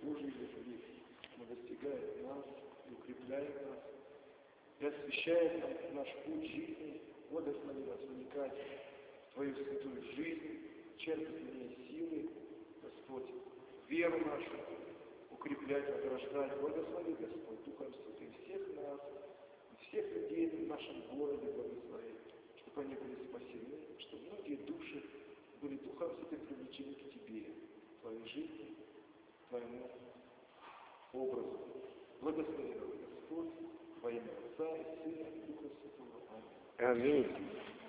Божий язык, он достигает нас и укрепляет нас, и освещает нам наш путь жизни, благослови нас вникать в Твою святую жизнь, черпать в ней силы, Господь, веру нашу, укреплять, возрождать. Благослови, Господь, Духом Святым всех нас, всех людей в нашем городе благослови, чтобы они были спасены, чтобы многие души были Духом Святым привлечены к Тебе, к Твоей жизни, к Твоему образу. Благослови нас, Господь, во имя Отца и Сына и Духа Святого. Аминь. Аминь.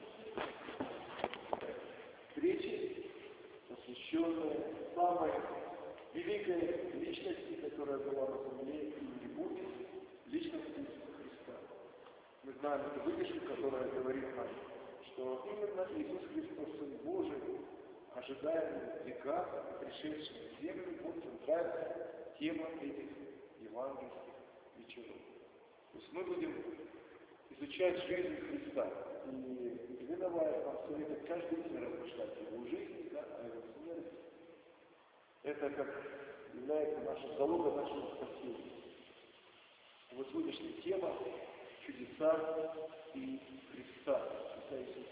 Встреча, посвященная самой великой личности, которая была на земле и не будет, личности Иисуса Христа. Мы знаем эту выдержку, которая говорит нам, что именно Иисус Христос, Сын Божий, ожидаемый в веках, пришедший в землю, будет центральная тема этих евангельских вечеров. То есть мы будем изучать жизнь Христа, и выдавая нам советы каждый день размышлять о его жизни, да, о его смерти. Это как является нашим залогом нашего спасения. И вот сегодняшняя тема — чудеса и Христа, чудеса Иисуса.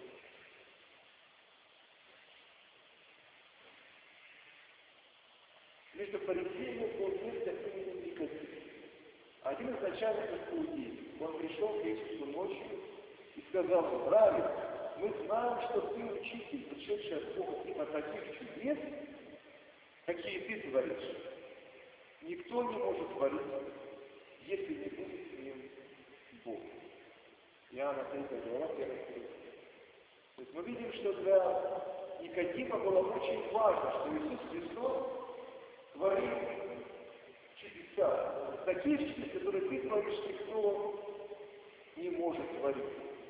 Между фарисеями был некто именем Никодим. Один из начальников иудеев, он пришел к Иисусу ночью и сказал ему: «Рави, мы знаем, что ты учитель, пришедший от Бога, и от таких чудес, какие ты творишь, никто не может творить, если не будет с ним Бог». Иоанна 3 глава, 1 стих. То есть мы видим, что для Никодима было очень важно, что Иисус Христос творит чудеса. Такие чудеса, которые ты творишь, никто не может творить.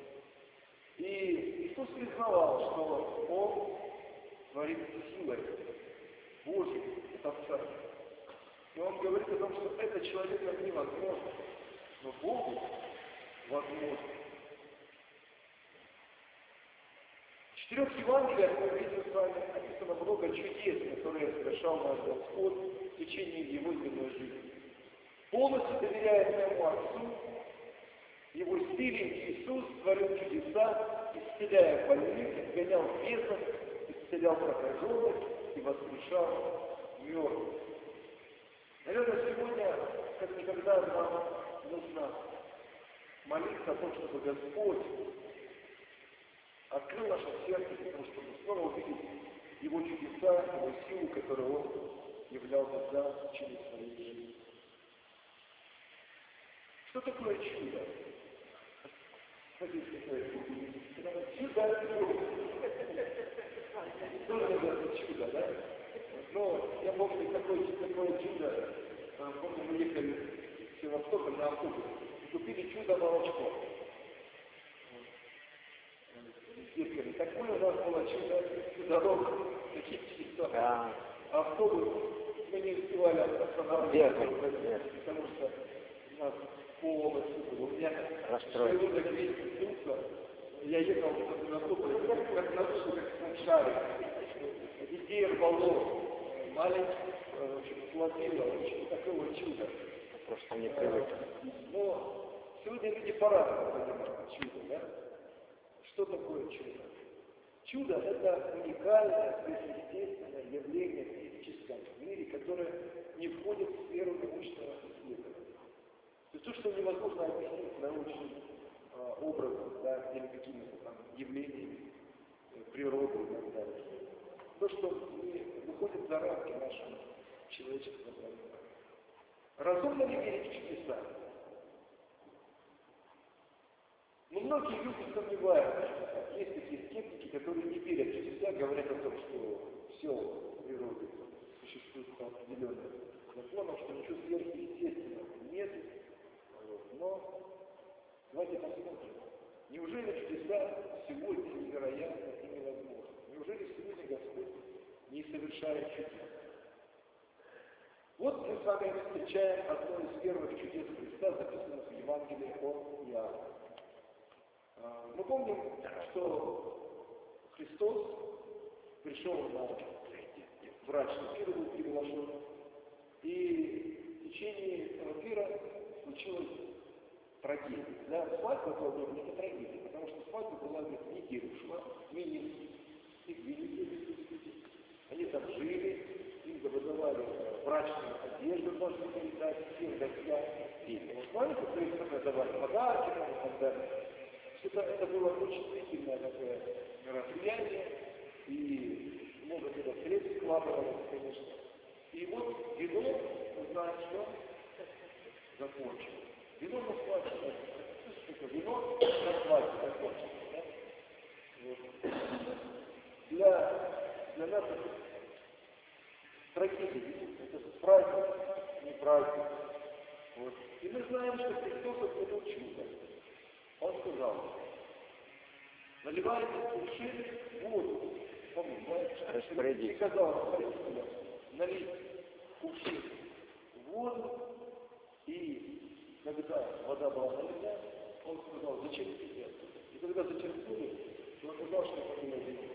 И Иисус признавал, что Он творит силой Божьей от Отца. И Он говорит о том, что это человеком невозможно, но Богу возможно. В 4 Евангелиях мы видим с вами описано много чудес, которые совершал наш Господь в течение Его земной жизни. Полностью доверяя своему Отцу, Его силе Иисус творил чудеса, исцеляя больных, изгонял бесов, исцелял прокаженных и воскрешал мертвых. Наверное, сегодня, как никогда, нам нужно молиться о том, чтобы Господь открыл наше сердце для того, чтобы снова увидеть Его чудеса, Его силу, которой Он являлся в течение своей жизни. Что такое чудо? Смотрите, какое чудо. Тоже называется чудо, да? Но я помню такое чудо. Помню, мы ехали в Севастополь на автобусе и купили чудо-молочко. Детками. Такое у нас было чудо-дорога, такие чудеса. Да. Автобус мы не успевали останавливаться, потому что у нас полностью было. У меня желудок весь вздулся. Я ехал в Севастополь, как на душу, как шарик. Детей рвало, маленьких хватило, очень такого чуда. Просто не привык. Но сегодня люди по-разному понимают чудо, да? Что такое чудо? Чудо – это уникальное, сверхъестественное явление в физическом мире, которое не входит в сферу научного исследования. То есть то, что невозможно объяснить научным образом, да, или какими-то там явлениями природы и так далее. То, что не выходит за рамки нашего человеческого понимания. Разумно ли верить в чудеса? Но многие люди сомневаются. Есть такие скептики, которые не верят в чудеса, говорят о том, что все в природе существует по определенным законам, что ничего сверхъестественного нет. Но давайте посмотрим. Неужели чудеса сегодня невероятны и невозможны? Неужели сегодня Господь не совершает чудес? Вот мы с вами встречаем одно из первых чудес Христа, записанных в Евангелии от Иоанна. Мы помним, что Христос пришел на брачный пир, был приглашен, И в течение этого пира случилась трагедия. Для свадьбы была не трагедия, потому что свадьба была неделю шла, минимум, их видели. Они там жили, им выдавали брачную одежду, можно передать всем гостям. И знаете, что их давали подарки и так далее. Это было очень длительное такое мероприятие, и много туда средств вкладывалось, конечно. И вот вино, мы знаем, что закончилось. Вино на свадьбе, вино на свадьбе закончилось. Да? Вот. Для нас это трагедия, это праздник, не праздник. Вот. И мы знаем, что Христос отменил чудо. Он сказал, наливайте кувшин воду. Помните, и сказал, налить кувшин воду, и когда вода была налита, он сказал, зачерпните. И когда зачерпнули, то он сказал, что это было вино.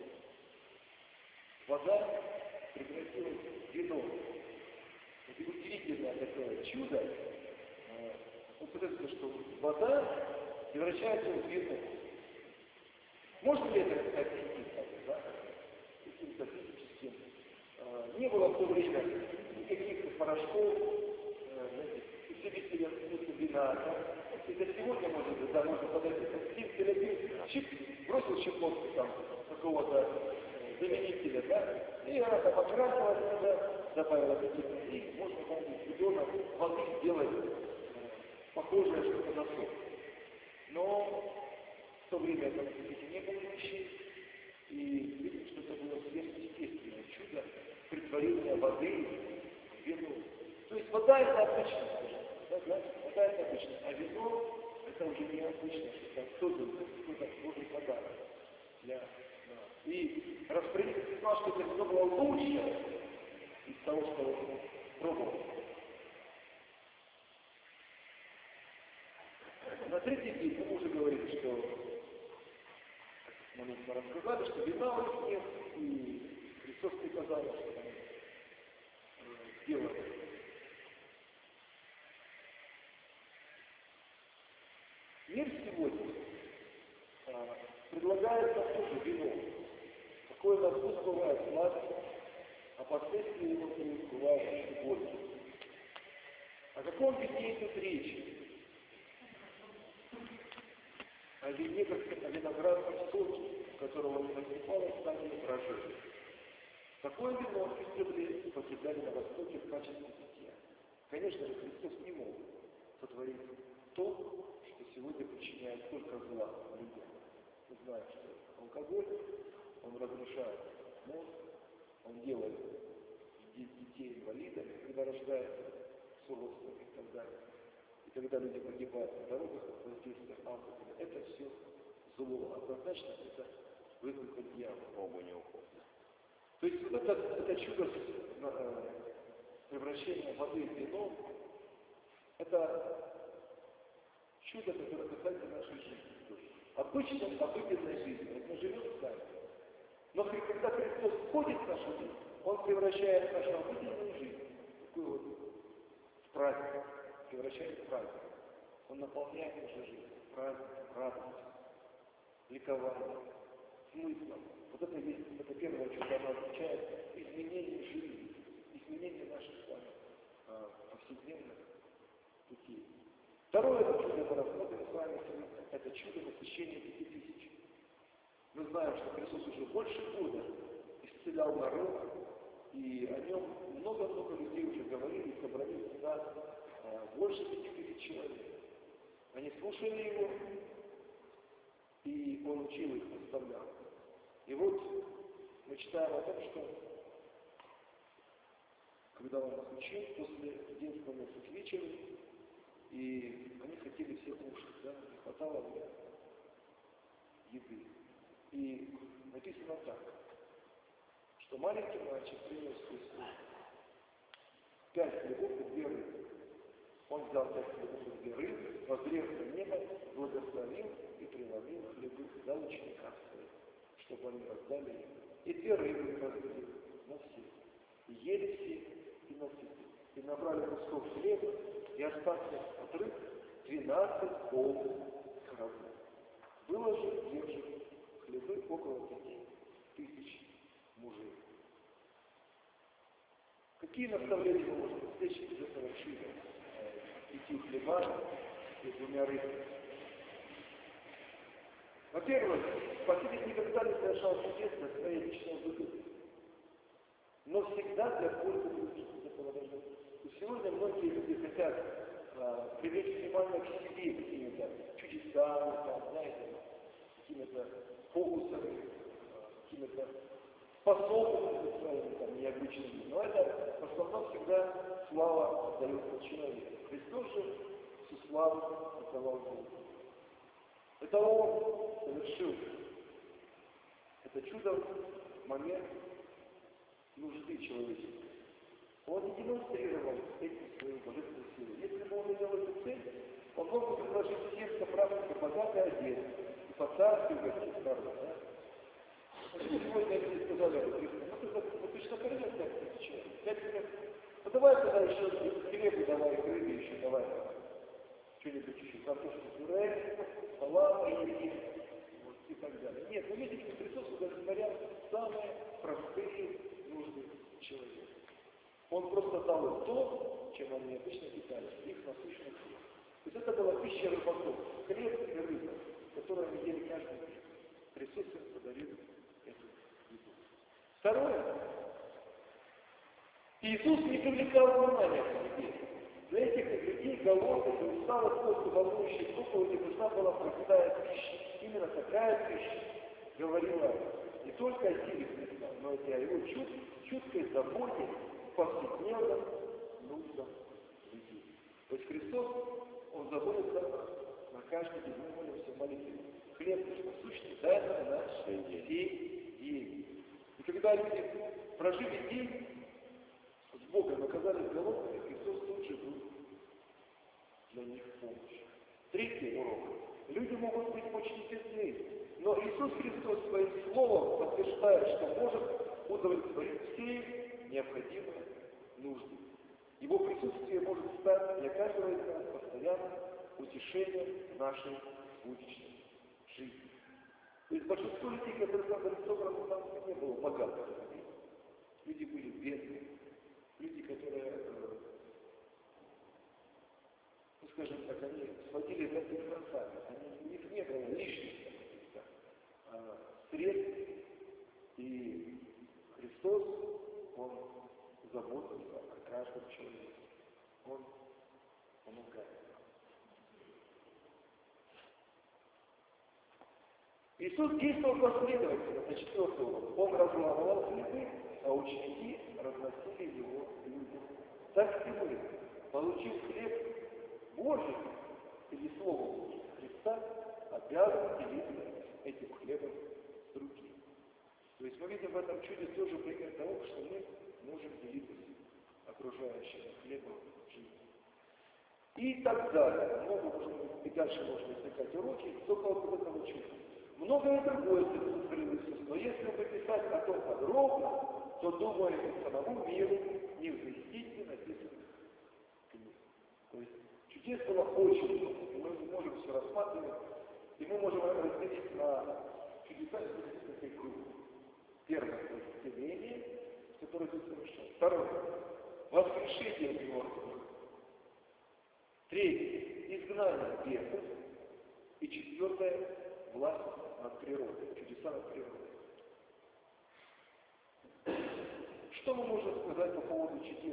Вода превратилась в вино. Это удивительное такое чудо. Вот представьте, что вода превращается в вино. Можно ли это объяснить? Да? Каким-то физическим. Не было в то время никаких порошков, усилителей вкуса вина. Да? И до сегодня можно подойти к стиль, чип, бросил щепотку там какого-то заменителя, да? И она там окрасилась туда, добавила какие-то, и можно там из бидона воды сделать похожее что-то на сок. Но в то время там не было вещей, и видим, что это было сверхъестественное чудо притворения воды в вино. То есть вода это обычно, да, вода это обычно, а вино это уже необычно, что это созданный какой-то Божий подарок для нас. И распорядитель сказал, что это вино было лучше из того, что он пробовал. На третий день мы уже говорили, что мы рассказали, что вина у них нет, и Христос приказал, что они сделали. Мир сегодня предлагает нам тоже вино. Какое на вкус бывает сладкое, а последствия его бывают очень горькие. О каком вине идет речь? О вине, как о виноградном соке, которого не насыпалось стадии дрожжей. Такое вино издревле употребляли на Востоке в качестве питья. Конечно же, Христос не мог сотворить то, что сегодня причиняет столько зла людям. Мы знаем, что алкоголь, он разрушает мозг, он делает детей инвалидами, когда рождаются родственники и так далее. И когда люди погибают на дорогах от воздействия алкоголя, это все зло. Однозначно это вызвано дьяволом. Оба не уходят. То есть вот это чудо превращения воды в вино, это чудо, которое касается нашей жизни. Обычной, обыденной жизни. Вот мы живем с вами. Но когда Христос входит в нашу жизнь, Он превращает нашу обыденную жизнь в такую вот в праздник, превращает в праздник. Он наполняет нашу жизнь праздником, радостью, ликованием, смыслом. Вот это есть, это первое, что оно означает изменение жизни, изменение наших с вами повседневных путей. Второе чудо, мы рассмотрим с вами, это чудо насыщения 5000. Мы знаем, что Христос уже больше года исцелял народ, и о нем много-много людей уже говорили, собрались сюда больше 5000 человек. Они слушали его, и он учил их, наставлял. И вот мы читаем о том, что когда он их учил, после 11 месяца к вечеру, и они хотели все кушать, да, не хватало еды. И написано так, что маленький мальчик принес Христу 5 хлебов и 2 рыбы. Он взял 5 хлебов и 2 рыбы, воззрев на небо, благословил и преломил хлебы, дал ученикам своим, чтобы они раздали им. И 2 рыбы разделил на всех. И ели все и насытились. и набрали кусков хлеба, и остался отрыв 12 полных кораблей. Было же держит хлебы около 5000 мужей. Какие наставления мы можем извлечь из этого чуда? 5 хлебами и 2 рыбами. Во-первых, Спаситель никогда не совершал чудес для своей личной выгоды, но всегда для пользы других. Сегодня многие люди хотят привлечь внимание к себе какими-то чудесами, знаете, какими-то фокусами, какими-то способностями своими необычными. Но это в основном всегда слава отдается человеку. Христос же всю славу отдавал Богу. Это Он совершил это чудо в момент нужды человечества. Он не демонстрировал этим свою божественную силу. Если бы он имел эту цель, он мог бы предложить всем собравшимся богато одет и по-царски угостить народ. Да? Сегодня мне сказали, ты же накормил 5000 человек. 5 минут. Ну давай тогда еще хлебу давай, рыбы еще давай. Что-нибудь еще, картошку пюре, салат и так далее. Нет, ну видите, Христос удовлетворял самые простые нужды человека. Он просто дал им то, чем они обычно питались, их насущных сил. То есть это была пища рыбаков, хлеб и рыба, которую они ели каждый день. Христос им подарил эту еду. Второе. Иисус не привлекал внимания к себе. Для этих людей голодных и усталых после волнующей проповеди нужна была простая пища. Именно такая пища говорила не только о силе Христа, но и о его чуткой заботе повседневным нуждам людей. То есть Христос, Он заботится на каждый день, мы молимся в молитве. Хлеб наш насущный, дай нам наш сей день. И когда люди прожили день с Богом, оказались голодными, Христос тут же был для них в помощь. Третий урок. Люди могут быть очень бедны, но Иисус Христос своим словом подтверждает, что может удовлетворить все необходимые нужды. Его присутствие может стать для каждого из нас постоянным утешением нашей будущей жизни. То есть большинство людей, которые там были собраны, там не было богатых людей. Люди были бедные. Люди, которые, ну скажем так, они сводили за этим концами. У них не было лишних средств. И Христос, Он заботится о каждом человеке. Он помогает. Иисус действовал последовательно на 4-й урок. Он разламывал хлебы, а ученики разносили его людям. Так и мы, получив хлеб Божий или Слово Христа, обязаны делиться этим хлебом с другими. То есть мы видим в этом чуде тоже пример того, что мы можем делиться с окружающим хлебом жизни. И так далее. Много можно, и дальше можно извлекать уроки только вот этого чуда. Многое другое говорил Иисус, но если бы писать о том подробно, то, думаю, и самому миру не вместить написанных книг. То есть чудес было очень много, и мы можем все рассматривать, и мы можем разделить на чудеса из таких групп. Первое – это исцеление, которое Иисус совершил. Второе – воскрешение мертвых. Третье – изгнание бесов. И четвертое – власть над природой, чудеса над природой. Что мы можем сказать по поводу чудес?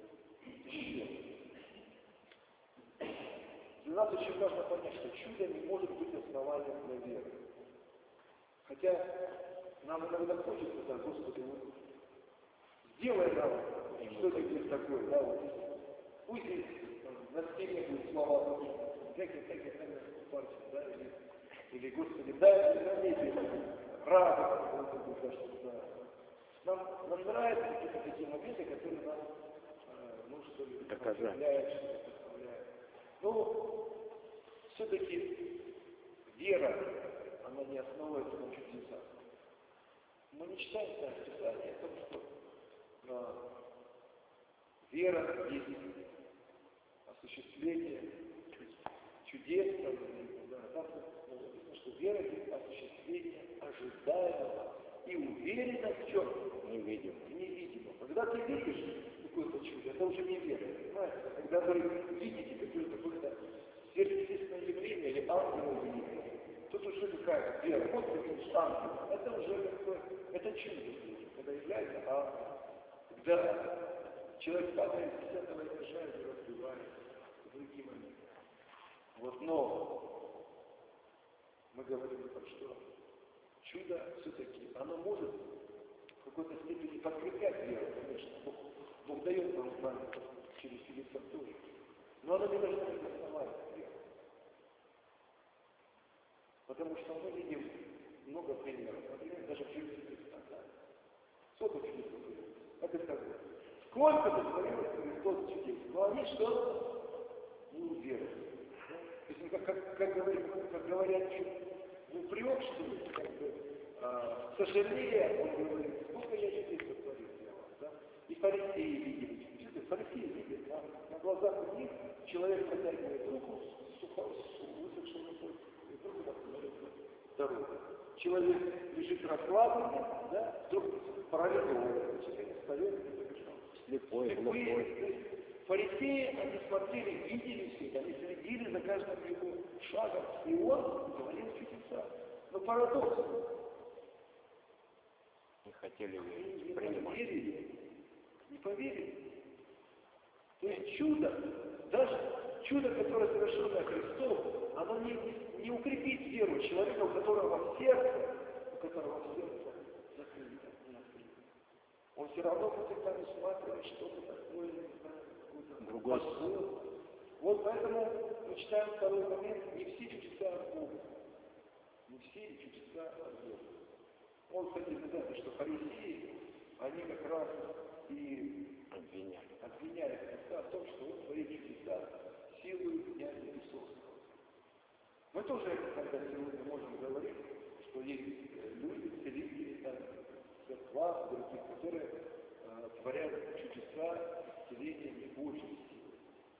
Для нас очень важно понять, что чудо не может быть основанием для веры. Хотя нам иногда хочется сказать, Господи, вот, сделай нам что-нибудь такое, да, вот, пусть здесь на стене будут слова, как партия, да, или Господи, дай мне на небе радость, да. Нам нравятся какие-то такие моменты, которые нас, ну, что ли, вдохновляют, что-то вдохновляют. Но все-таки вера, она не основывается на чудесах. Мы не читаем Писание о том, что Вера есть осуществление чудес, да, там написано, что вера есть осуществление ожидаемого и уверенность в чем? Невидимого. Когда ты видишь какое-то чудо, это уже не вера, понимаете? Когда вы видите какое-то сверхъестественное явление или ангела видите, тут уже какая-то вера. Вот ты видишь ангела, это уже какое-то, это чудо, когда является ангел. Когда человек падает с 10-го этажа и разбивается в другие моменты. Вот, но мы говорим о том, что чудо все-таки, оно может в какой-то степени подкреплять веру, конечно. Бог дает нам знания через Филиппа тоже. Но оно не должно быть основанием веры. Потому что мы видим много примеров. Например, даже в жизни Христа. Сколько чудес было? Как это сказано? Сколько дотворилось Христос чудес? Но они что? Не уверовали. То есть, как говорят, не упрек, что ли, как бы, сожалея, он говорит, сколько я чудес сотворил для вас, да? И фарисеи видели чудес. Фарисеи видят, да? На глазах у них человек протягивает руку с высохшей рукой, и вдруг он остановится дорогу. Человек лежит расслабленный, да? Вдруг парализован, человек встает и побежал. Слепой, глухой. Фарисеи, они смотрели, видели все это, они следили за каждым его шагом, и он говорил чудеса. Но парадокс. Не хотели верить. Не поверили. Не поверили. То есть чудо, даже чудо, которое совершено Христом, оно не укрепит веру человека, у которого сердце закрыто, не открыто. Он все равно будет там усматривать что-то такое, не знаю, другой. Вот поэтому мы читаем второй момент, не все чудеса от Бога. Не все чудеса от Бога. Он, кстати, знаете, что фарисеи, они как раз и обвиняли Христа в том, что он творит чудеса силой Дня Иисусского. Мы тоже иногда сегодня можем говорить, что есть люди, целители, церква, другие, которые творят чудеса исцеления не Божьей силы.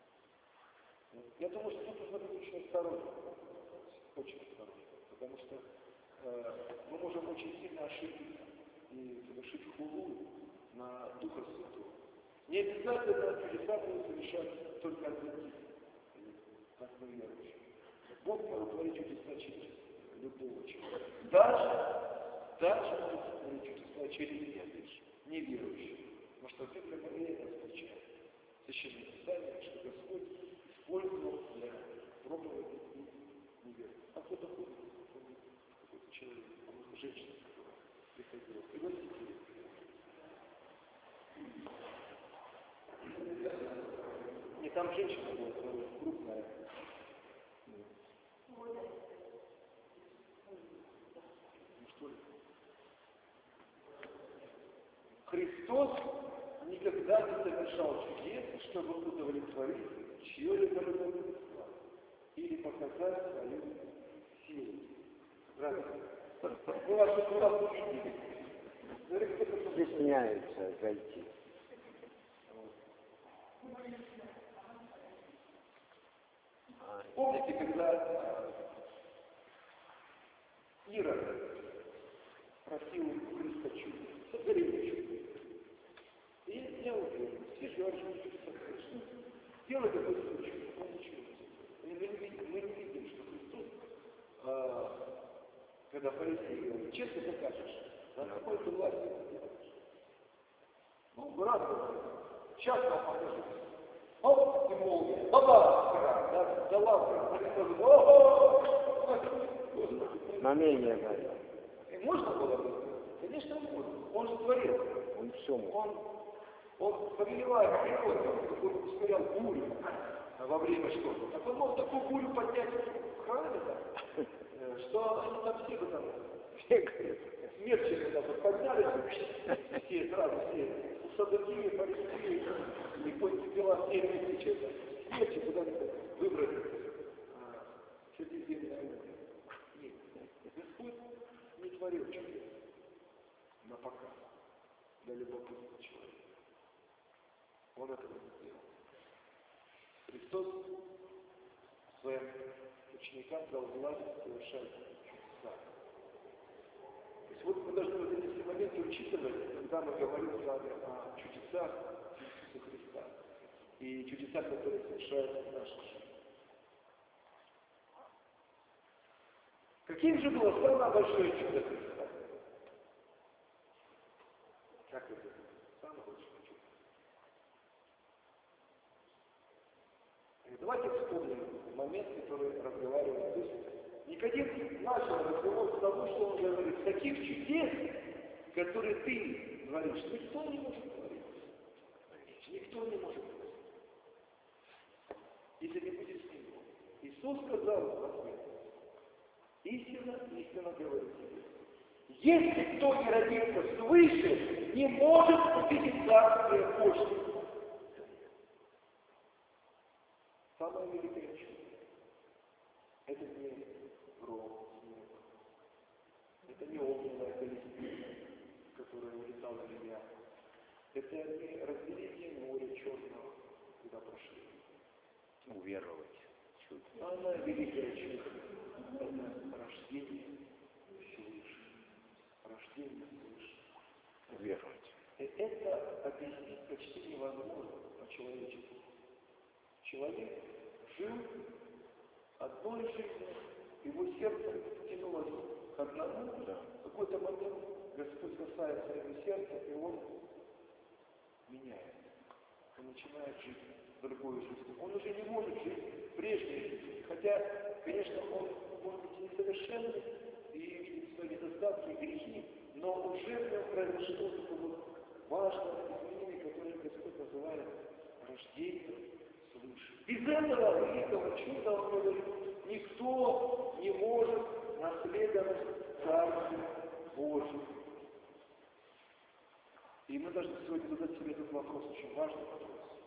Я думаю, что тут нужно быть очень осторожным. Очень осторожным. Потому что мы можем очень сильно ошибиться и совершить хулу на Духа Святого. Не обязательно чудеса будут совершать только адвентисты, как мы верующие. Бог может творить чудеса через любого человека. Даже может творить чудеса через неверующих. Потому что в Библии мы это встречаем. Священное Писание, что Господь использовал для проповеди и неверных. А кто такой? Какой-то человек, женщина, которая приходила. Пригласите ее. Не, там женщина была крупная. Ну что ли? Христос никогда не совершал чудес, чтобы удовлетворить чье-либо любопытство или показать свою силу. Мы вас увидели. Стесняются зайти. Помните, когда Ира просил у Христа чудо, сотвори мне чудо. И я уверен, все ждали, что Христос делает какое-то чудо, он ничего не делает. Мы не видим, что Христос, когда фарисеи говорят, честно покажешь, на какой ты власти это делаешь. Ну, брат, сейчас вам покажу. Оп, ты молния, баба, да ладно, Знамение, да. Можно было бы? Конечно, можно. Он же творец. Он все мог. Он повелевает природу, он ускорял бурю во время что-то. Так он мог такую бурю поднять в храме, да, что они там все бы там смерчи когда бы поднялись, все сразу, все садовые, фарисеи, и хоть дела все тысячи, смерчи куда-нибудь выбрали. Что здесь делать? Нет. Господь не творил чудес на показ для любопытного человека. Он этого не сделал. Христос своим ученикам дал власть совершать чудеса. То есть вот мы должны вот эти все моменты учитывать, когда мы говорим с вами о чудесах Иисуса Христа и чудесах, которые совершаются в нашей жизни. Каким же было самое большое чудо Христа? Как это было? Самое большое чудо. И давайте вспомним момент, который разговаривал. То есть Никодим начал разговор с того, что он говорит, таких чудес, которые ты говоришь, никто не может говорить. Никто не может говорить. Если не будет с ним. Иисус сказал в ответ, истинно, истинно говорю тебе. Если кто не родится свыше, не может увидеть Царствие Божие. Самое великое чудо. Это не гром, снег. Это не огненная колесница, которая улетала в меня. Это не разделение моря черного, куда прошли. Уверовать. Чудо. Самое великое чудо. Это рождение свыше. Рождение свыше. Уверовать. И это объяснить почти невозможно по-человечески. Человек жил одной жизнью, его сердце тянулось к одному. Да. В какой-то момент Господь касается его сердца, и он меняет. Он начинает жить другой жизнью. Он уже не может жить прежней жизнью. Хотя, конечно, он может быть несовершенный и видит свои недостатки и грехи, но уже в нем произошло такое вот важное изменение, которое Господь называет рождением свыше. Без этого великого чуда, он говорит, никто не может наследовать Царствие Божие. И мы должны сегодня задать себе этот вопрос, очень важный вопрос.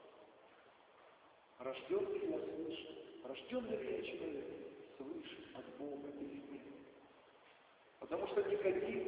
Рожден ли я свыше? Рожден ли я человек свыше от Бога или нет? Потому что Никодим,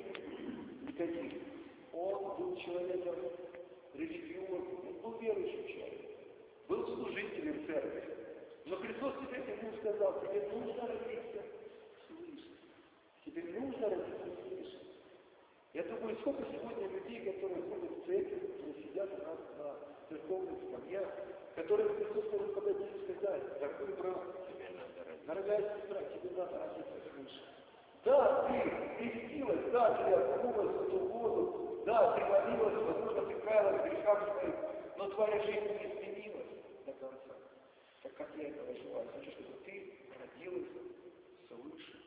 он был человеком религиозным, он был верующим человеком, был служителем церкви. Но Христос тебе ему сказал, тебе нужно родиться свыше. Тебе нужно родиться свыше. Я думаю, сколько сегодня людей, которые ходят в церковь, которые сидят у нас на церковных скамьях, которые Христос может подойти и сказать, дорогой брат, дорогая сестра, тебе надо родиться свыше. Да, ты крестилась, да, ты окунулась в эту воду, да, ты молилась, возможно, ты каялась в грехах своих, но твоя жизнь не изменилась до конца. Так как я этого желаю, хочу, чтобы ты родилась свыше.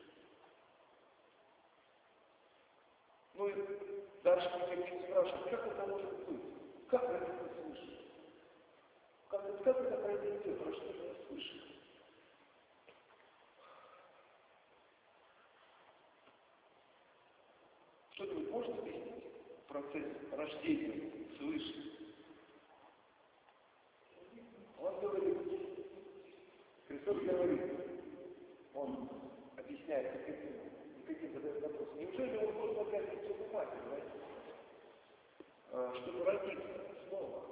Ну и дальше мы хотим спрашивать, как это может быть? Как родиться свыше? Как это произойдет, рождение свыше? Что-нибудь можно объяснить процесс рождения свыше? Он говорит, Христос говорит, он объясняет, Никодим задает вопрос, неужели он может опять лицо в матери, чтобы родиться снова?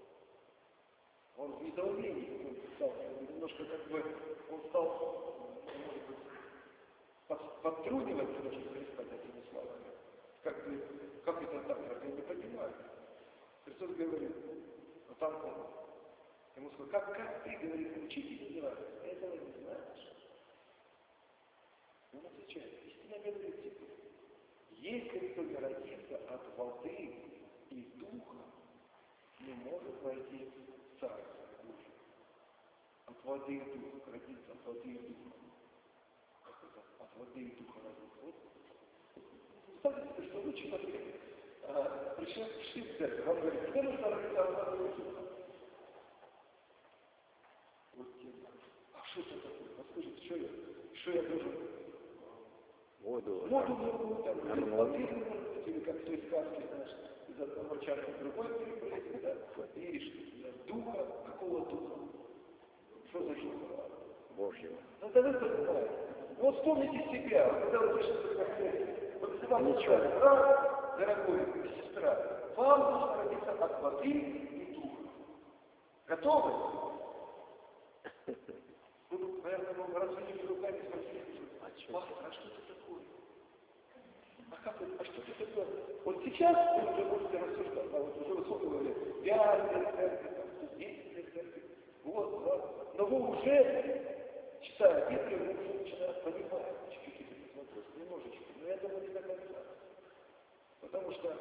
Он в недоумении стал, немножко как бы, он стал, может быть, подтрунивать немножко Христа такими словами. Как это так, я не понимаю. Христос говорит, но там он ему сказал, как ты, говорит, учитель называется, этого не знаешь. Он отвечает, истинно говорю тебе, если кто не родится от воды и духа, не может войти в Царство Божие. От воды и духа, родиться от воды и духа. Как это? От воды и духа родиться. Вот. Представьте, что вы человек, пришли в церковь, вам говорит, тебе нужно родиться от воды и духа. Вот тебе. А что это такое? Подскажите, что я должен? Воду. Воду, там, воды, или как в той сказке, знаешь, из одного чаши в другой перепрыгнуть, да? И духа, какого духа? Что за духа? Божьего. Ну, да вы понимаете. Вот вспомните себя, когда вы пришли в церковь, вот вам сказали, брат, дорогой, сестра, вам нужно родиться от воды и духа. Готовы? Вы, наверное, вам развели руками, спросили, пастор, а что это такое? А что это такое? Вот сейчас вы уже можете рассуждать, а вот уже высоко говорят, 5 лет церкви, 10 лет церкви, вот, да. Но вы уже, читая Библию, вы уже начинаете понимать какие-то вопросы, немножечко, но я думаю, не до конца. Потому что,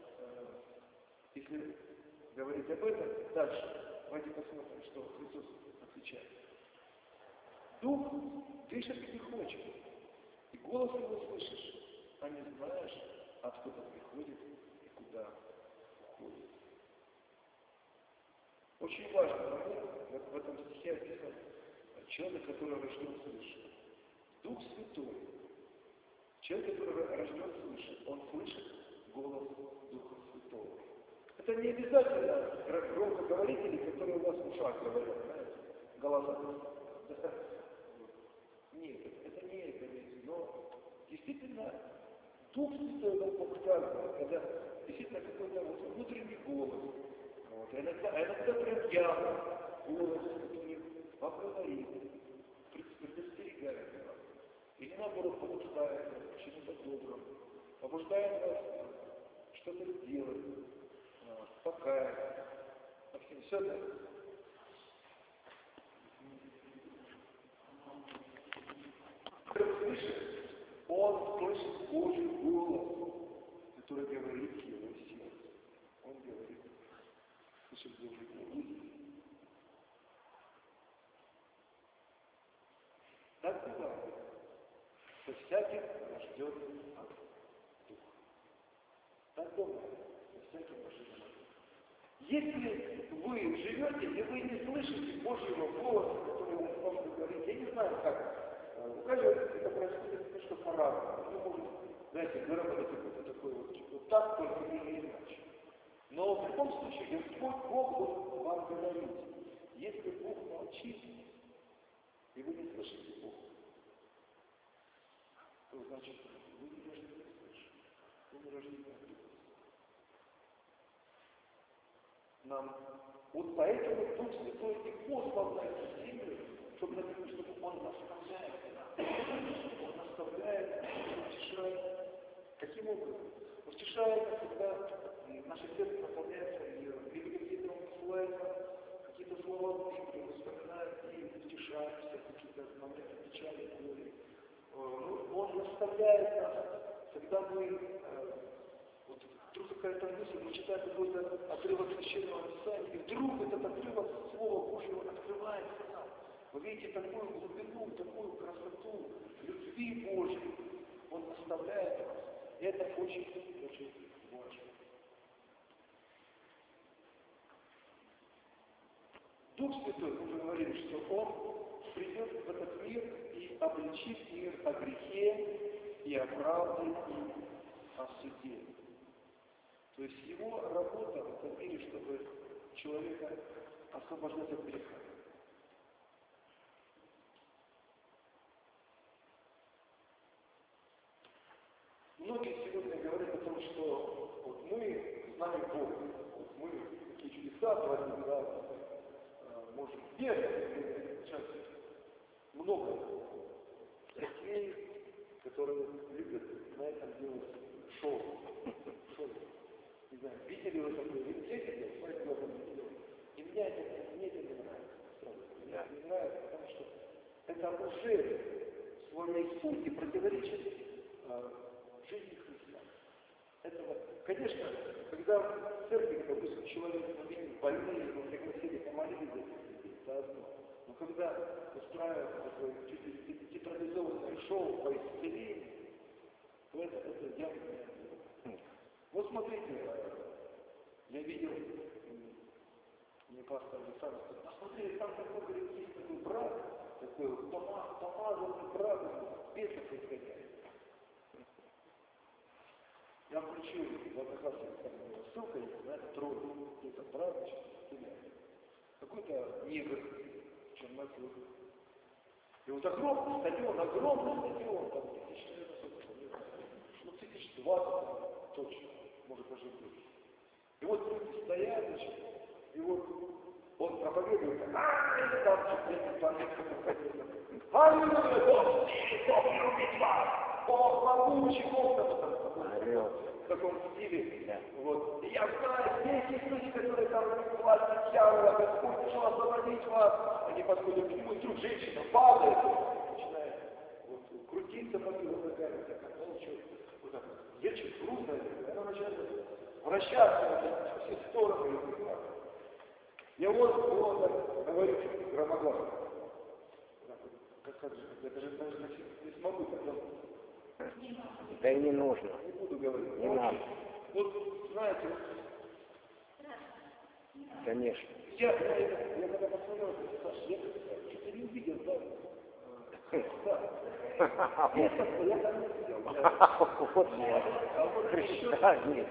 если говорить об этом, дальше, давайте посмотрим, что Христос отвечает. Дух дышит где хочет, и голос его слышишь, а не знаешь, откуда приходит и куда уходит. Очень важный момент в этом стихе описан человек, который рожден свыше. Дух Святой. Человек, который рожден свыше, он слышит голос Духа Святого. Это не обязательно громкоговорители, которые у вас в ушах говорят, знаете, голоса. Нет, это не это, но действительно Дух Святой нам показывает, когда действительно какой-то вот внутренний голос, вот, а иногда прям явно голос, который вам говорит, предостерегает вас, или наоборот побуждает вас к чему-то доброму, побуждает вас что-то сделать, покаяться. Все это. Он слышит Божий голос, который говорит в его сердце. Он говорит, слышит Божий голос. Так бывает. Со всяким рожденным от Духа. Так бывает. Со всяким рожденным от Духа. Если вы живете, и вы не слышите Божьего голоса, который он вам говорит, я не знаю как. У каждого это происходит немножко по-разному. Вы можете, знаете, выработать какой-то такой вот так, только или иначе. Но в любом случае, Господь Бог должен вам говорить. Если Бог молчит, и вы не слышите Бога, то значит, вы не рождены свыше. Вы не рождены от Духа. Нам вот поэтому Дух Святой и послан на эту землю, чтобы Он наставляет. Он наставляет, утешает. Каким образом? Утешает, когда наше сердце наполняется верой. Или где-то он посылает какие-то слова в Библию, вспоминает и утешаемся, какие-то моменты печали, горе. Он наставляет нас, когда мы вот вдруг какая-то мысль, мы читаем какой-то отрывок Священного Писания, и вдруг этот отрывок Слова Божьего открывается нам. Вы видите такую глубину, такую красоту любви Божьей. Он наставляет нас. И это очень-очень важно. Дух Святой, мы уже говорили, что Он придет в этот мир и обличит мир о грехе, и о правде, и о суде. То есть его работа в этом мире, чтобы человека освобождать от греха. Многие сегодня говорят о том, что вот мы знаем Бога, вот мы такие чудеса творим, да, можем бегать, сейчас много церквей, которые любят на этом делать шоу. Не знаю, видели вы такое, видели, смотрите, в этом видео. И мне это не нравится. Мне не нравится, потому что это уже в своей сути противоречит жизни Христа. Это, конечно, когда в церкви, допустим, человек увидел больные, его пригласили помолиться за этих людей, это одно. Но когда устраивают такое чуть театрализованное шоу по исцелению, то это явно не одно. Вот смотрите, я видел, мне пастор Александр сказал, посмотрите, там такой, говорит, есть такой брат, такой помазанный брат, бесов изгоняет. Я включил в одноклассниках ссылка есть на этот ролик, где-то брат, какой-то негр, чернослух. И вот огромный стадион, там 1020 точно, может даже быть. И вот люди стоят, значит, и вот Он проповедует, и там чуть-чуть по несколько проповедует. Аллилуйя, Бог любит вас! Бог могучий, Бог в таком стиле. Вот. И я знаю, здесь есть люди, которые там власти дьявола, Господь решил освободить вас. Они подходят к нему, и вдруг женщина падает, начинает вот, крутиться под его ногами, как волчок. Вот так. Я чуть грустно, она начинает вращаться во все стороны. И он говорит громогласно. Как же, это же даже не смогу так. Да и не нужно. Не буду говорить. Не надо. Вот, знаете, Конечно. я когда посмотрел, я что-то не увидел, да? Да. Я там не видел. Вот Христа нет.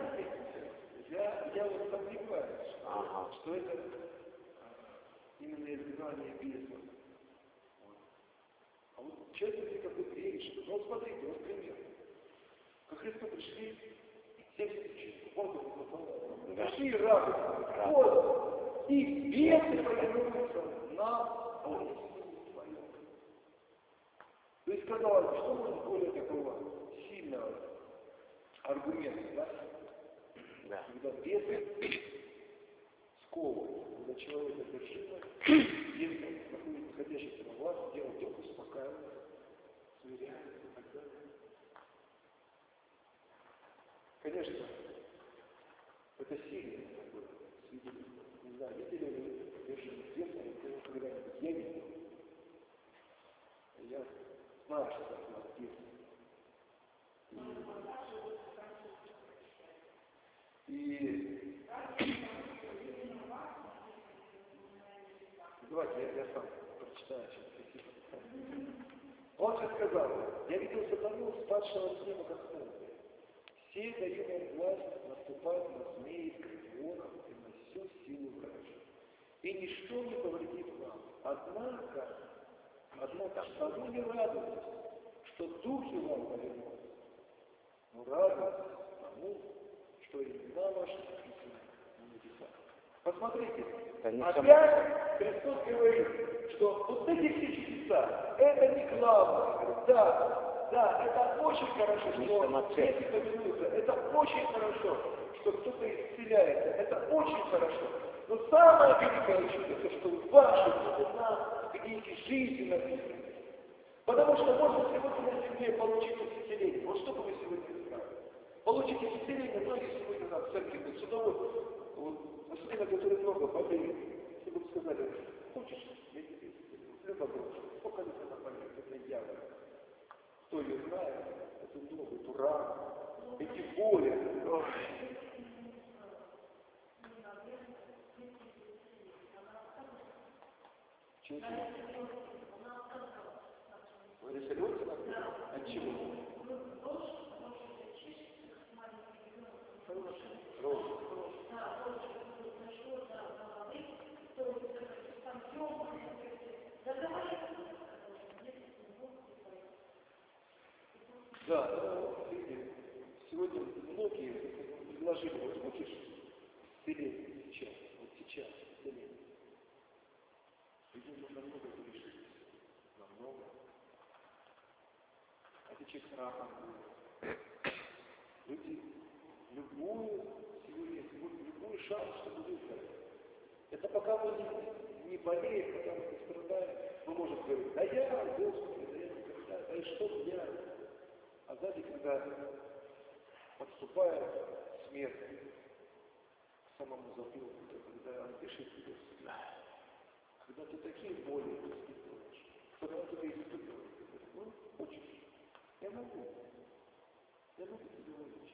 Я вот сомневаюсь, что это именно изгнание беса. А вот человек как бы грешит. Ну вот смотрите, вот пример. Ко Христу пришли 70 учеников. Пришли и радуются. Вот. И бесы повинуются на волнении своем. То есть, казалось, что может более такого сильного аргумента, да? Да. Когда бесы сковывают, когда человек одержимый, бесы находит находящийся на власти, делает только успокаивает, смиряет и так далее. Конечно, это сильное такое свидетельство. Не знаю, видели ли вы одержимых бесов, когда-нибудь? Я видел. Я знаю, что такое бес. И давайте я сам прочитаю сейчас. Он же сказал, я видел сатану, спадшего с неба как молния. Все дают ему власть наступать на змеи, скорпионов и на всю силу вражьих. И ничто не повредит вам. Однако, тому не радуйтесь, что духи вам повинуются, но радуйтесь тому, что имена ваши написаны на небесах. Посмотрите, опять Христос говорит, что вот эти все чудеса, это не главное. Да, это очень хорошо, что дети повинуются, это очень хорошо, что кто-то исцеляется, это очень хорошо. Но самое великое чудо, это что в ваших именах в книге жизни написано. Потому что можно сегодня на земле получить исцеление. Вот что бы вы сегодня сказали? Получить исцеление, многие сегодня на церкви будут судовые, вот, особенно, которые много болеют. Если бы сказали, хочешь, я тебе исцелю. Люба Божия, сколько лет она болеет, это дьявол. Кто ее знает, эту ногу, эту рану, эти боли. Чего? Вы серьезно? От чего? Да, сегодня многие предложили, вот хочешь исцеление сейчас, вот сейчас исцеление. Людям нужно много решить, намного. А ты человек страхом будет. Люди любой шанс, чтобы выздороветь. Это пока мы не болеем, пока мы не страдаем, мы можем говорить, да я, Господи, да я никогда, да и что я. А знаете, когда подступает смерть к самому затылку, когда он пишет тебе, когда ты такие боли испытываешь, когда он тебя испытывает, ну, хочешь, я могу тебя вылечить.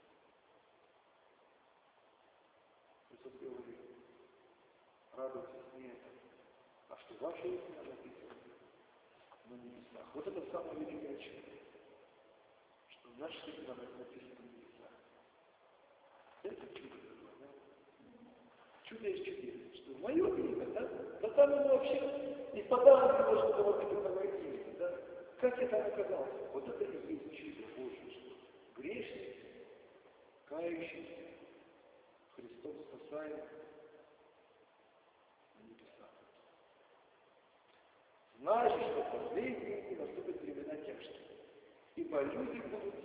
Иисус говорит, радуйтесь не это, а что ваше имя написано на небесах. Вот это самое великое чудо. Наше имя написано на небесах. Это чудо такое, да? Чудо есть чудес. Что мое имя, да? Да там оно вообще и подарок не должно было быть этого имени, да? Как я там оказался? Вот это и есть чудо Божье, что грешник, кающийся, Христос спасает, небесах. Знаешь, что последние дни наступят времена тяжкие, ибо люди будут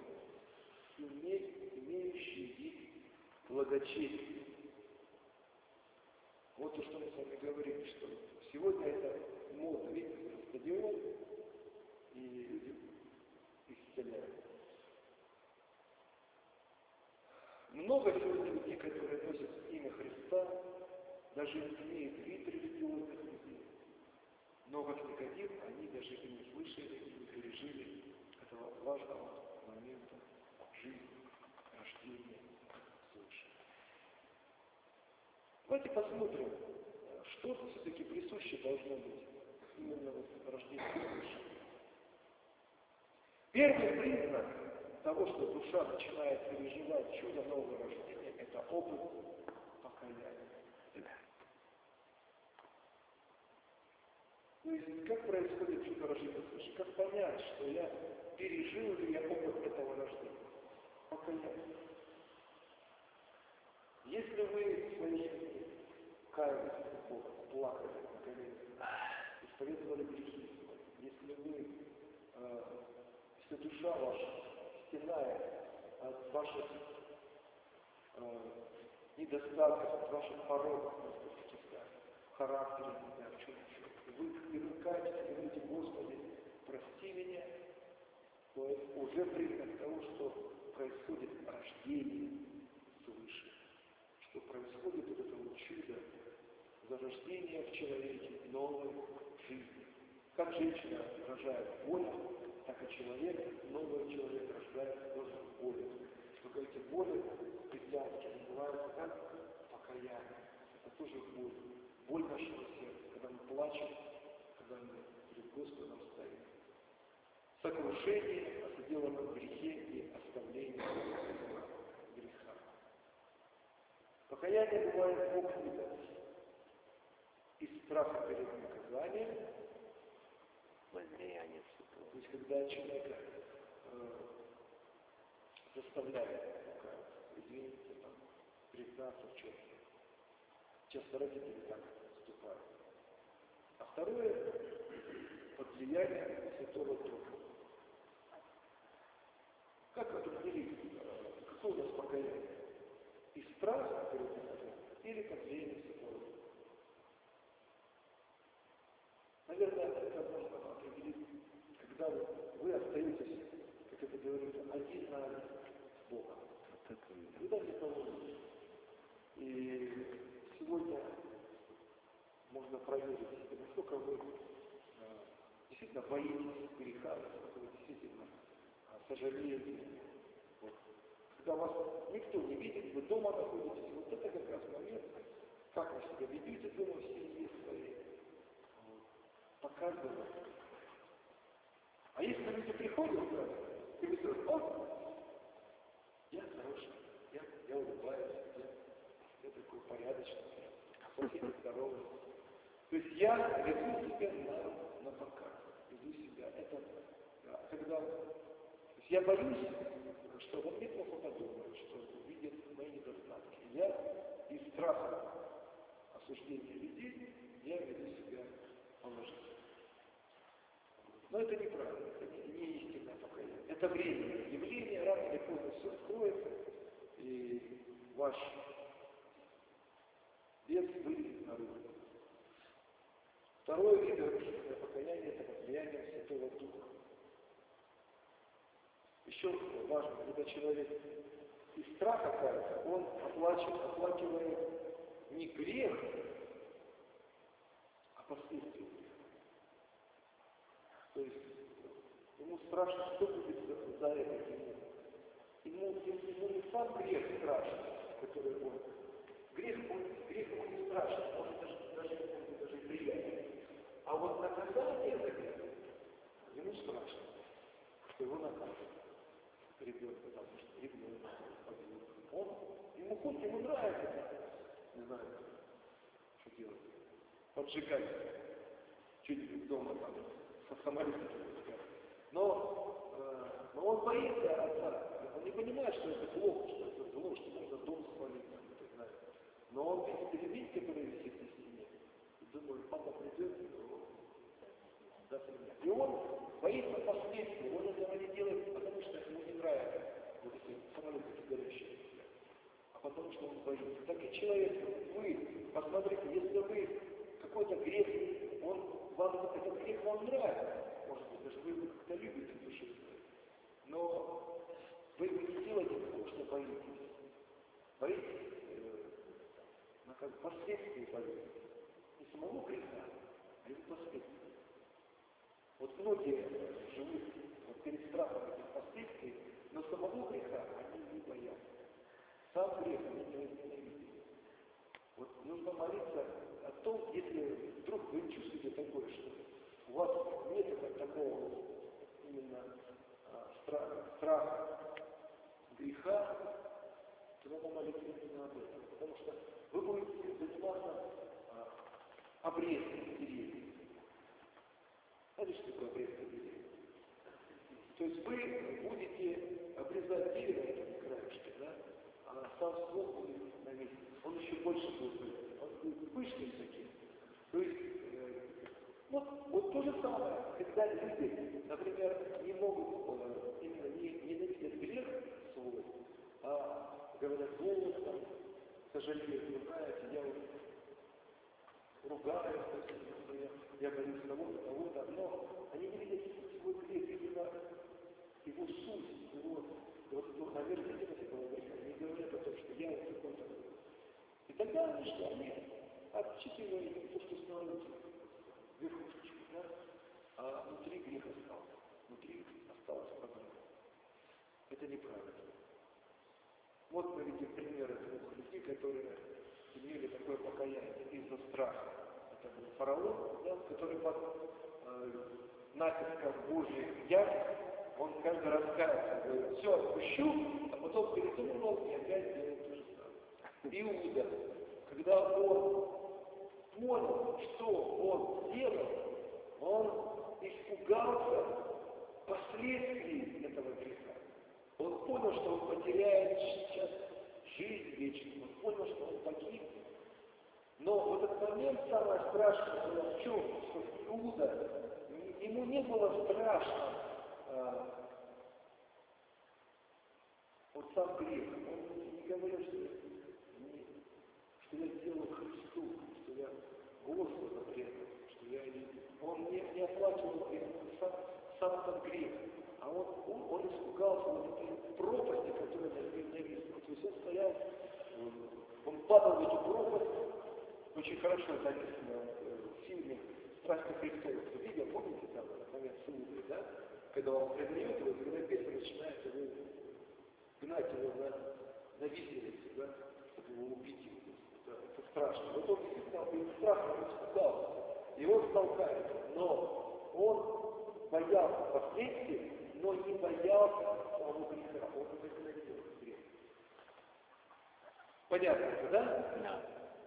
имеющие вид благочестия. Вот то, что мы с вами говорили, что сегодня это модно, видите, на стадион, и люди исцеляют. Много сегодня людей, которые носят имя Христа, даже не имеют вид религиозных людей. Но как Никодим, они даже и не слышали, и не пережили этого важного момента жизни, рождения свыше. Давайте посмотрим, что все-таки присуще должно быть именно в рождении свыше. Первый признак того, что душа начинает переживать чудо нового рождения, это опыт покаяния. То есть, как происходит чудо рождения свыше? Как понять, что я пережил ли я опыт этого рождения? Покаяние. Если вы в своей жизни каялись от Бога, плакали на коленях, исповедовали грехи, если душа ваша стенает от ваших недостатков, от ваших пороков, в характере, не знаю, в чем еще, вы каетесь и говорите: Господи, прости меня, то это уже признак того, что происходит рождение свыше, что происходит вот это вот чудо зарождения в человеке новой жизни. Как женщина рожает боль, так и человек, новый человек рождается тоже в боли. Вы говорите, боли христиански называется как покаяние. Это тоже боль. Боль нашего сердца, когда мы плачем, когда мы перед Господом стоим. Сокрушение о соделанном грехе и оставление греха. Покаяние бывает двух видов. Из страха перед наказанием, возлияние. то есть когда человека заставляет извиниться, там, признаться в чем-то. Часто родители так поступают. А второе — под влиянием Святого Духа. Как определить, какое у нас покаяние? Из страха перед наказанием или под влиянием Святого Духа? Наверное, это можно определить, когда вы остаетесь, как это говорится, один на один с Богом. Когда никого нет. И сегодня можно проверить, насколько вы действительно боитесь греха, насколько вы действительно сожалеете. Вот. Когда вас никто не видит, вы дома находитесь, вот это как раз момент, как вы себя ведете дома в семье своей. Показывать. А если люди приходят, и вы говорите: о, я хороший, я улыбаюсь, я такой порядочный, плохие здоровый. То есть я веду себя на показ, веду себя. Это когда... То есть я боюсь, что обо мне плохо подумают, что увидят мои недостатки. Я из страха осуждения людей, я веду себя положительно. Но это неправильно, это не истинное покаяние. Это временное явление, рано или поздно все откроется, и ваш бес выйдет наружу. Второе вид истинное покаяние — это под влиянием Святого Духа. Еще важно, когда человек из страха кается, он оплакивает не грех, а последствия. То есть ему страшно, что будет за это грех. Ему не сам грех страшен, который он. Грех ему не страшен, может даже приятен. А вот наказание за грех ему страшно, что его накажут. Ребенок, потому что ребенок ему хоть ему нравится, не знаю, что делать, поджигать чуть дома там. Но он боится отца. Он не понимает, что это плохо, что это зло, что можно дом спалить. Но он видит элемент, который висит на стене. думаю, папа придет, даст меня. И он боится последствий, он этого не делает, потому что ему не нравится вот эти самолеты горящие, а потому что он боится. Так и человек, вы, посмотрите, если вы какой-то грех, этот грех вам нравится, может быть, даже вы как-то любите в душе, но вы его не делаете, потому что боитесь. Боитесь, последствий боитесь. Не самого греха, а его последствий. Вот многие живут перед страхом этих последствий, но самого греха они не боятся. Сам грех они не ненавидят. Вот нужно молиться о том, если вдруг вы чувствуете такое, что у вас нет такого именно страха греха, то надо молиться именно об этом. Потому что вы будете заниматься обрезком деревьев. Знаете, что такое обрезка деревьев? То есть вы будете обрезать дерево этими краешки, да? А сам ствол будет на месте. Он еще больше будет, он будет пышным таким. То есть, вот то же самое, когда люди, например, не могут именно не ненавидят грех свой, а говорят, вот там, сожалеют, вы знаете, я вот ругаюсь, например, я боюсь того-то, но они не видят свой грех, именно его суть, его омерзительность этого греха. Они говорят о том, что я вот какой-то. И тогда они что? Они отчитывают то, что снаружи, верхушечку, да? А внутри грех остался. Внутри осталась проблема. Это неправильно. Вот мы видим примеры двух людей, которые имели такое покаяние из-за страха. Это был фараон, да, который под натиском Божьей ярости, он каждый раз кается, говорит, все, отпущу, а потом передумал и опять делает то же самое. Иуда, когда он понял, что он делал, он испугался последствий этого греха. Он понял, что он потеряет сейчас жизнь вечную, он понял, что он погибнет. Но в этот момент самое страшное было в чем? Что Иуда, ему не было страшно вот сам грех. Он не говорил, что я сделал Христу, что я Господа предал, что я он не оплачивал сам этот грех. А он испугался вот этой пропасти, которая над ним нависла. То есть он стоял, он падал в эту пропасть. Очень хорошо записано в фильме «Страсти Христовы». Кто видел, помните там, например, Сулы, да? Когда он предает его, когда песня начинается, вы гнать его на виселицу, да? Чтобы его убить. Это страшно. Вот он действительно был страшно, он испугался. И он столкается. Но он боялся последствий, но не боялся самого греха. Он ненавидел грех. Понятно это, да? Да.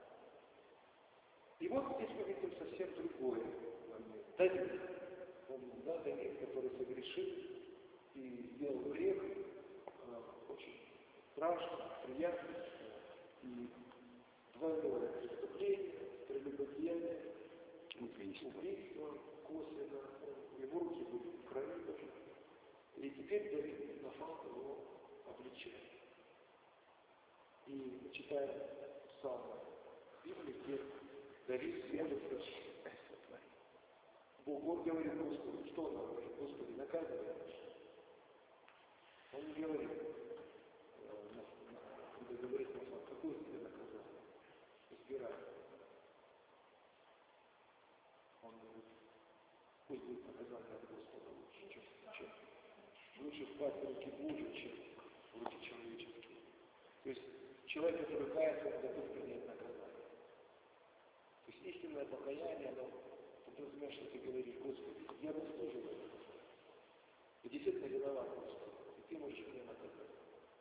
И вот здесь мы видим совсем другое. Давид. Помним, да, Давид, который согрешил и сделал грех, очень страшно, приятно, и двойное преступление, прелюбодеяние, убийство косвенно, его руки были в крови даже. И теперь Давид Нафал его обличает. И мы читаем Псалм Библии, где Давид молится. Бог говорит Господу, что он говорит? Господи, наказывай нас. Он не говорит, когда говорит Нафал, какое тебе наказание? Избирай. Он говорит, пусть будет наказание от Господа лучше, чем лучше впасть в руки Божьи, чем в руки человеческие. То есть человек, который кается, он готов принять наказание. То есть истинное покаяние, оно подразумевает, что ты говоришь, Господи, я заслуживаю это. Ты действительно виноват, Господи, и ты можешь меня наказать.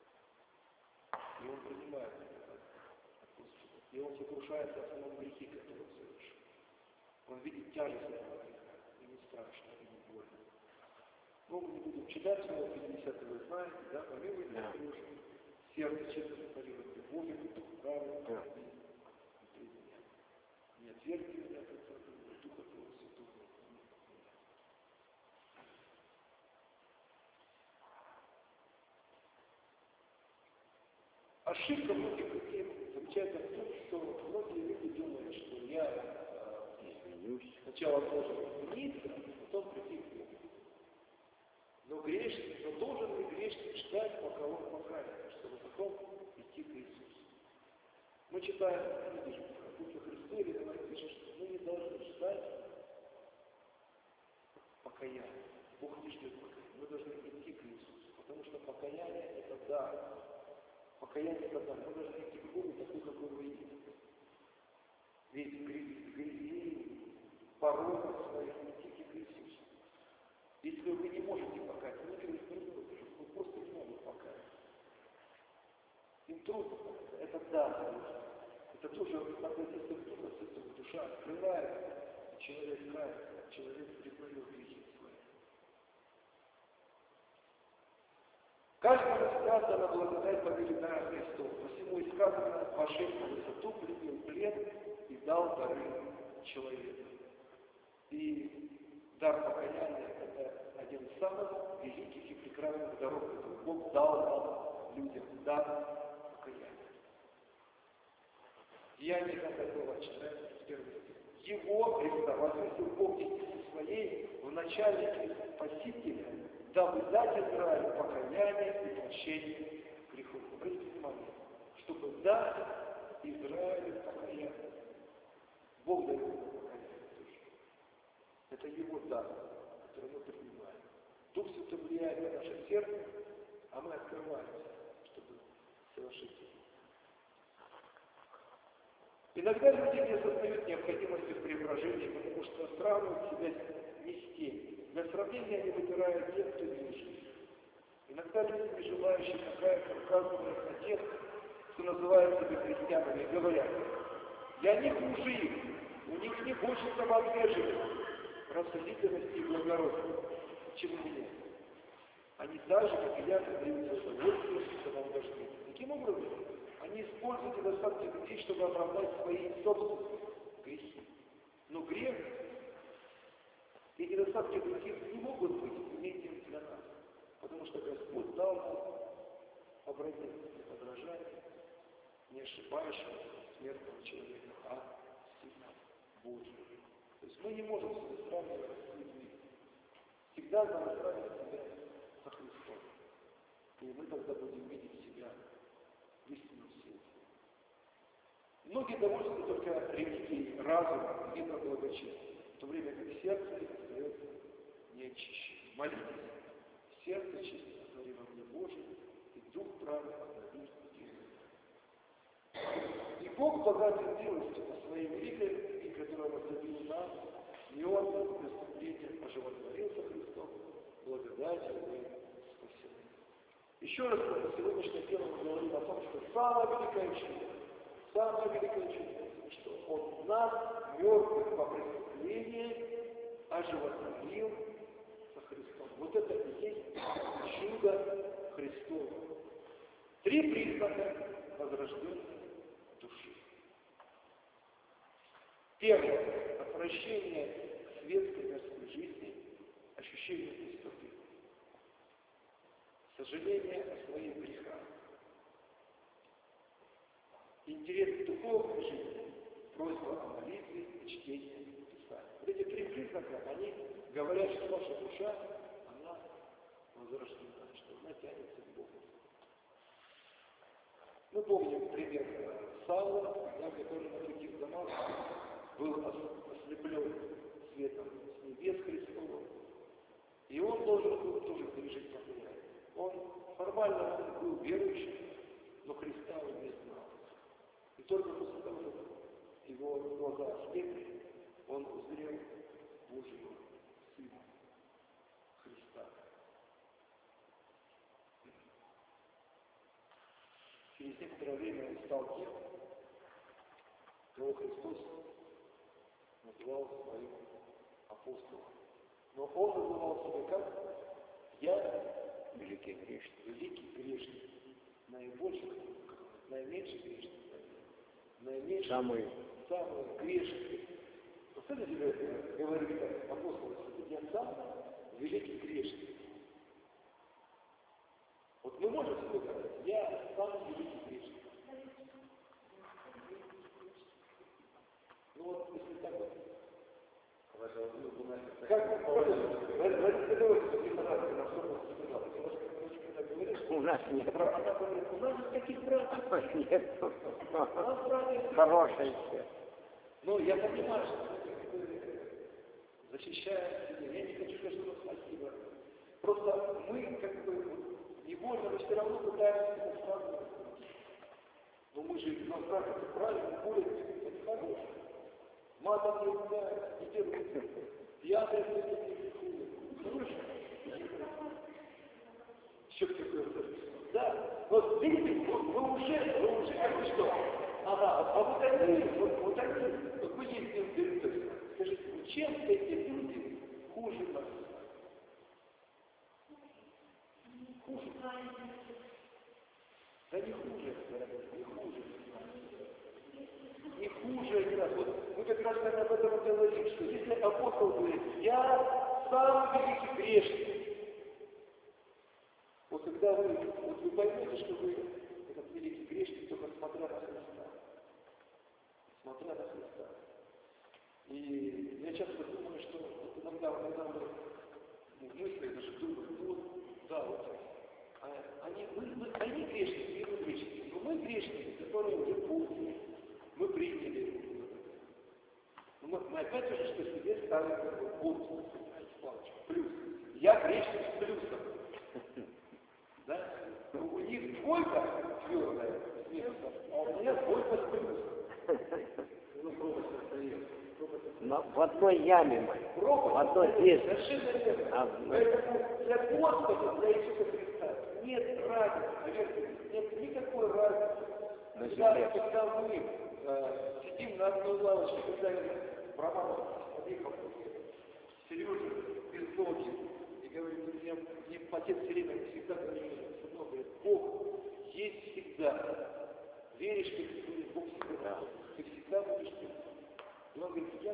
И он принимает наказание от Господа. И он сокрушается о самом грехе, который он совершил. Он видит тяжесть этого греха, и не страшно, и не больно. Ну, мы не будем читать его, 50 вы знаете, да, помилуйте, да. Сердце честно повинует любовью, правильно, не отвергни меня. Ошибка многих людей заключается в том, что многие люди думают, что я сначала должен измениться, а потом прийти к Богу. Но должен ли грешник ждать, пока он покается, чтобы потом идти к Иисусу? Мы читаем в книге «Путь Христу», или говорится, что мы не должны ждать покаяния. Бог не ждет покаяния. Мы должны идти к Иисусу, потому что покаяние – это дар. Покаяние – это дар. Мы должны идти к Богу такой, какой вы есть. Ведь грехи, пороков своих идите к Иисусу. Если вы не можете покаяться, вы просто не можете покаяться. Им трудно покаяться. Это дар. Это тоже относится к тому, что душа открывается, и человек кается, человек признает грехи свои. Каждому сказано благодать повелена Христу. Посему и сказано, вошед на высоту, принял плен и дал дары человеку. И дар покаяния – это один из самых великих и прекрасных даров, который Бог дал нам, людям, дар покаяния. Деяние 5 глава, читаем с 1 стиха. Его, Христа, возвысил Бог десницы своей в начале Спасителя, дабы дать Израилю покаяние и прощение грехов. Обратите внимание, чтобы дать Израилю покаяние. Бог дает покаяние тоже. Это его дар, который мы принимаем. Дух Святой влияет на наше сердце, а мы открываемся, чтобы совершить это. Иногда люди не осознают необходимости в преображении, потому что сравнивают себя не с теми. Для сравнения они выбирают тех, кто не жив. Иногда люди, не желающие покаяться, указывают на тех, кто называет себя христианами, и говорят: я не хуже их, у них не больше самоотверженности, рассудительности и благородства, чем у меня. Они так же, как и я, предаются удовольствию и самоуважению. Таким образом, они используют недостатки людей, чтобы оправдать свои собственные грехи. Но грех и недостатки других не могут быть умением для нас, потому что Господь дал нам образец для подражания, не ошибающегося смертного человека, а Сына Божьего. То есть мы не можем себя сравнивать с людьми. Всегда надо сравнивать себя со Христом. И мы тогда будем видеть себя в истинном свете. Многие довольствуются только религией разума и благочестия, в то время как сердце их остается неочищенным. Молитесь, сердце чистое сотвори во мне Божие, и дух правый обнови и Бог богатый милостью по своей великой любви, которая возлюбил нас, не он без преступления оживотворился Христом, благодатью мы спасены. Еще раз, сегодняшнее дело мы говорим о том, что самое великое чудо, что Он нас, мертвых по преступлению, оживотворил со Христом. Вот это и есть чудо Христово. 3 признака возрожденной души. Первое. Отвращение к светской мирской жизни, ощущение пустоты. Сожаление о своих грехах. Интерес к духовной жизни, просьба о молитве и чтении Писания. Вот эти 3 признака, они говорят, что ваша душа, она возрождена, что она тянется к Богу. Мы помним пример Саула, который на пути в Дамаск был ослеплен светом с небес Христова, и он должен был тоже совершить покаяние. Он формально был верующим, но Христа он не знал. И только после того, как его глаза ослепли, он узрел Божьего Сына Христа. Через некоторое время он стал тем, кого Христос называл своим апостолом. Но он называл себя как? Я великий грешник. Великий грешник. Наибольший, наименьший грешник. Наименьший, самый грешный. Представляете, говорит апостол, я сам великий грешник. Вот мы можем себе говорить, я сам великий грешник. У нас нет. Она говорит, у нас таких братьев Нет. у нас братьев. Хорошие все. Ну, я понимаю, что вы защищаете себя. Я не хочу сказать, что спасибо. Просто мы, как бы, невольно, но все равно пытаемся это сравнивать. Но мы же, нас братья, правильно, более это хорошее. Матом не ругают, не делают. Пьяные люди не хорошо. Еще какое-то. Да, вот видите, вы уже как бы что? Ага, а вот они, вот вы есть люди, скажите, чем эти люди хуже нас? Хуже. Да не хуже, не хуже. Не хуже они нас. Вот мы как раз об этом говорим, что если апостол говорит, я самый великий грешник, вот когда вы поймете, что вы этот великий грешник, только смотря на Христа. Смотря на Христа. И я часто думаю, что вот иногда мы мысли даже думаем, вот, да, вот, они грешники, и мы грешники. Но мы грешники, которые уже поняли, мы приняли. Но мы опять уже что себе ставим такой бонус, плюс. Я грешник с плюсом. Да? Но у них двойка твердая, а у меня двойка с плюсом. Ну, пропасть остается. В одной яме мы. В одной здесь. Совершенно верно. Поэтому для Господа, для Иисуса Христа нет разницы, поверьте, нет никакой разницы. Когда мы сидим на одной лавочке, когда в Романово подъехал Сережа без ноги и говорит, мне отец все время всегда говорит, что Бог есть всегда. Веришь, ты Бог всегда. Ты всегда будешь верить. И он говорит, я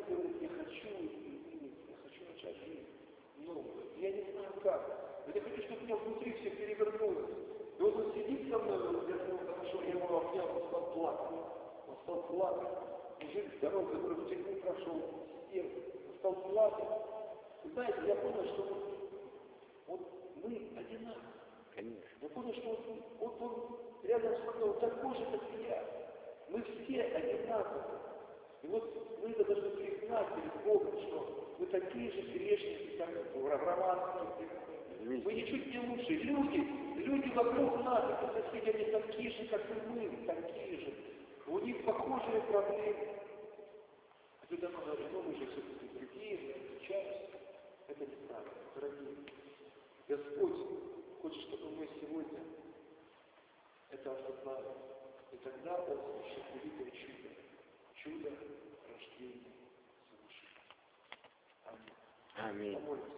хочу начать жизнь новую. Я не знаю как. Но я хочу, чтобы у меня внутри все перевернулось. И вот он сидит со мной, я сказал, хорошо, я его обнял, он стал плакать. Он стал плакать. Мужик, дорога, который в тюрьму прошел, сидел, он стал плакать. Вы знаете, я понял, что вот мы одинаковы. Конечно. Я понял, что он рядом со мной, он такой же, как и я. Мы все одинаковы. И вот мы это должны признать перед Богом, что мы такие же грешники, как в романских. Мы ничуть не лучше. Люди вокруг нас, это соседи, они такие же, как и мы, такие же. У них похожие проблемы. А когда мы говорим, мы же все-таки другие, мы отличаемся. Это неправильно, дорогие. Господь хочет, чтобы мы сегодня это осознали. И тогда Он совершит великое чудо. Чудо рождения свыше. Аминь. Аминь. Помолимся.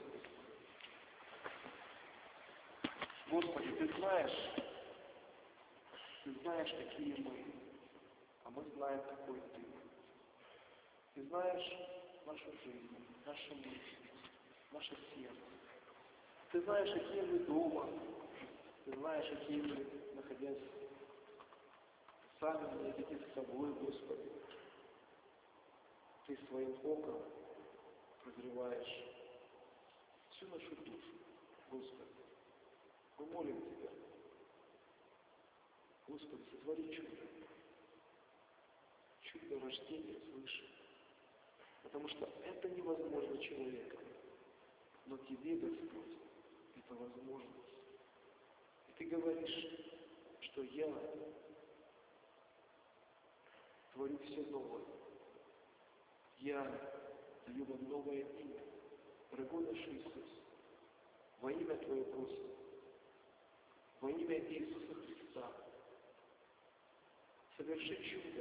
Господи, Ты знаешь, какие мы, а мы знаем, какой Ты. Ты знаешь нашу жизнь, наши мысли, наше сердце. Ты знаешь, какие мы дома. Ты знаешь, какие мы, находясь сами наедине с собой, Господи. Ты своим оком прозреваешь всю нашу душу, Господи. Мы молим Тебя. Господи, сотвори чудо. Чудо рождения свыше. Потому что это невозможно человеком. Но Тебе, Господь, это возможность. И Ты говоришь, что я творю все новое. Я даю вам новое имя. Дорогой наш Иисус, во имя Твое просим, во имя Иисуса Христа, соверши чудо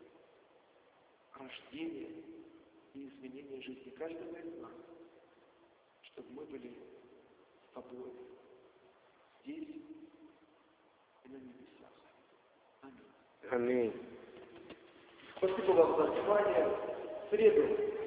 рождения и изменения жизни каждого из нас, чтобы мы были с Тобой здесь и на небесах. Аминь. Аминь. Спасибо вам за внимание. В среду